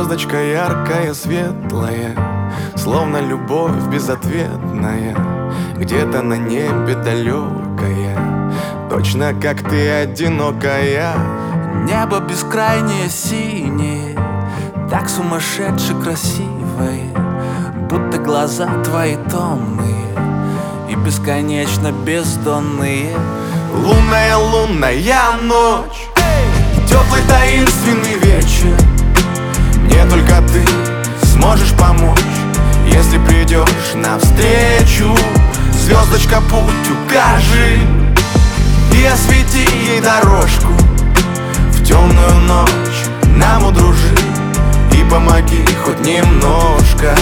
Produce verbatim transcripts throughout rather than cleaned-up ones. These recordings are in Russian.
Звездочка яркая, светлая, словно любовь безответная, где-то на небе далекая, точно как ты одинокая. Небо бескрайнее синее, так сумасшедше красивое, будто глаза твои томные и бесконечно бездонные. Лунная, лунная ночь, теплый таинственный вечер. Мне только ты сможешь помочь, если придешь навстречу. Звездочка, путь укажи и освети ей дорожку. В темную ночь нам удружи и помоги хоть немножко.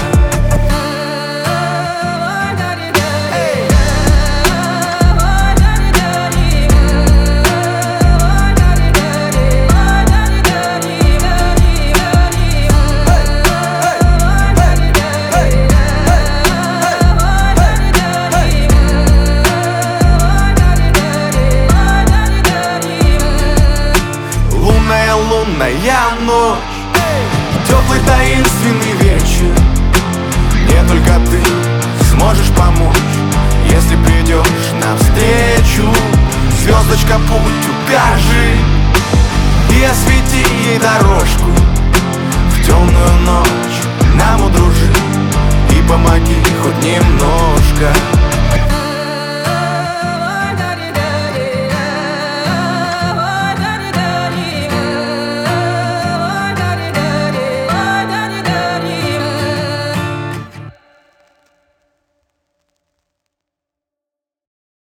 Лунная ночь, теплый таинственный вечер. Мне только ты сможешь помочь, если придешь навстречу. Звездочка, путь укажи и освети ей дорожку. В темную ночь нам удружи